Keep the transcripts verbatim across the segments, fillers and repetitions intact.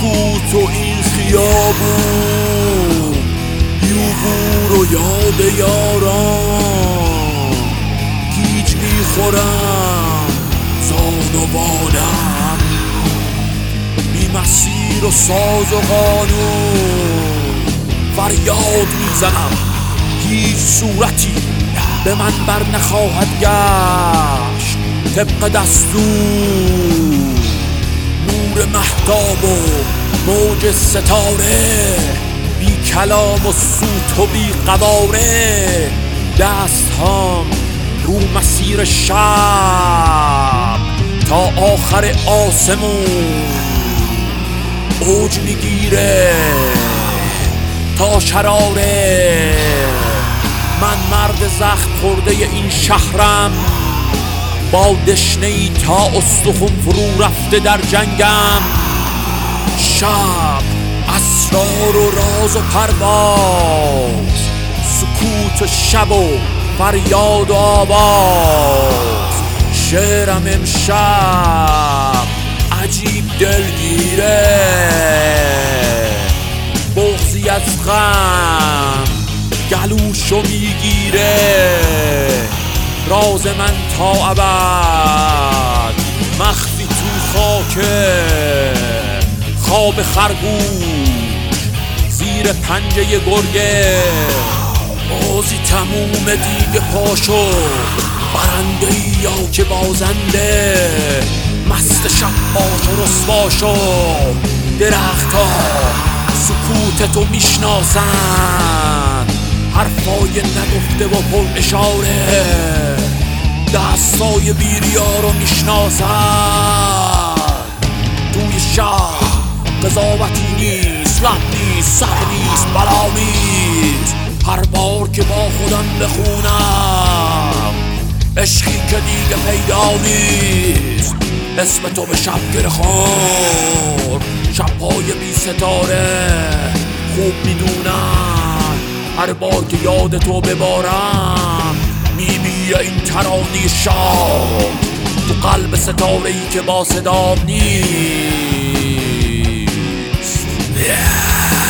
سکوت و این خیابون، یوبور و یاد یاران، گیج میخورم زانوانم، بی مسیر و ساز و قانون فریاد میزنم، هیچ صورتی به من بر نخواهد گشت طبق دستور. نور مهتاب و موج ستاره، بی کلام و سوت و بی قواره، دست هم رو مسیر شب تا آخر آسمون اوج میگیره تا شراره. من مرد زخم خورده این شهرم، با دشنه‌ای تا استخون فرو رفته در جنگم. شب اسرار و راز و پرواز، سکوت و شب و فریاد و آواز. شعرم امشب عجیب دلگیره، بغضی از غم گلوشو میگیره. راز من تا ابد مخفی تو خاکه، خواب خرگوش زیر پنجه گرگه. بازی تموم دیگه پاشو، برنده یا که بازنده. مست شب باش و رسوا شو، درخت ها سکوتتو میشناسن، حرفای نگفته و پر اشاره. دستای بیریا رو میشناسن. توی شهر قضاوتی نیست، لب نیست، سر نیست، بلا نیست. هر بار که با خودم بخونم عشقی که دیگه پیدا نیست، اسم تو به شب گره خور. شب‌های بی ستاره خوب میدونم، هر بار که یاد تو ببارم میمیره این ترانه شام تو قلب ستاره‌ای که با صدام نیست. yeah.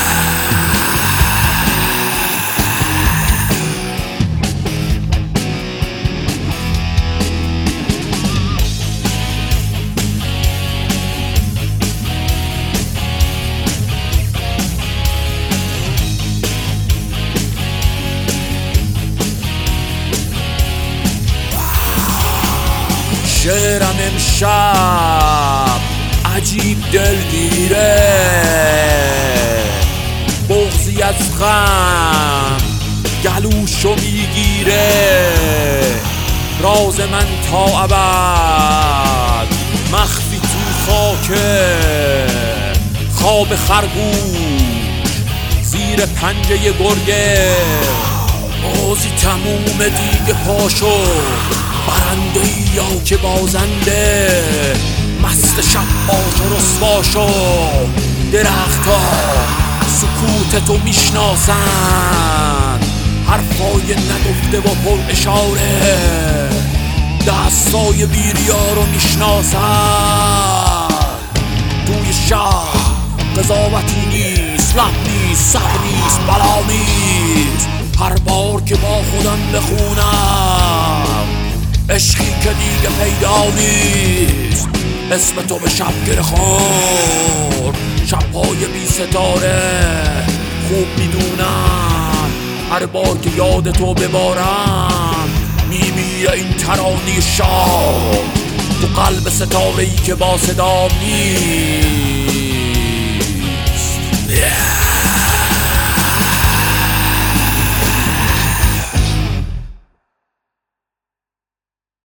شعرم امشب عجیب دلگیره، بغضی از غم گلوشو میگیره. راز من تا ابد مخفی تو خاکه، خواب خرگوش زیر پنجه گرگه. بازی تموم دیگه پاشو، برنده یا که بازنده. مست شب باش و رسوا شو، درخت ها سکوتتو میشناسن، حرفای نگفته و پر اشاره. دستای بیریا رو میشناسن. توی شهر قضاوتی نیست، لب نیست، سر نیست، بلا نیست. هر بار که با خودم بخونم عشقی که دیگه پیدا نیست، اسم تو به شب گره خور. شب‌های بی ستاره خوب میدونن، هر بار که یاد تو ببارم میمیره این ترانه شام تو قلب ستاره‌ای که با صدام نیست.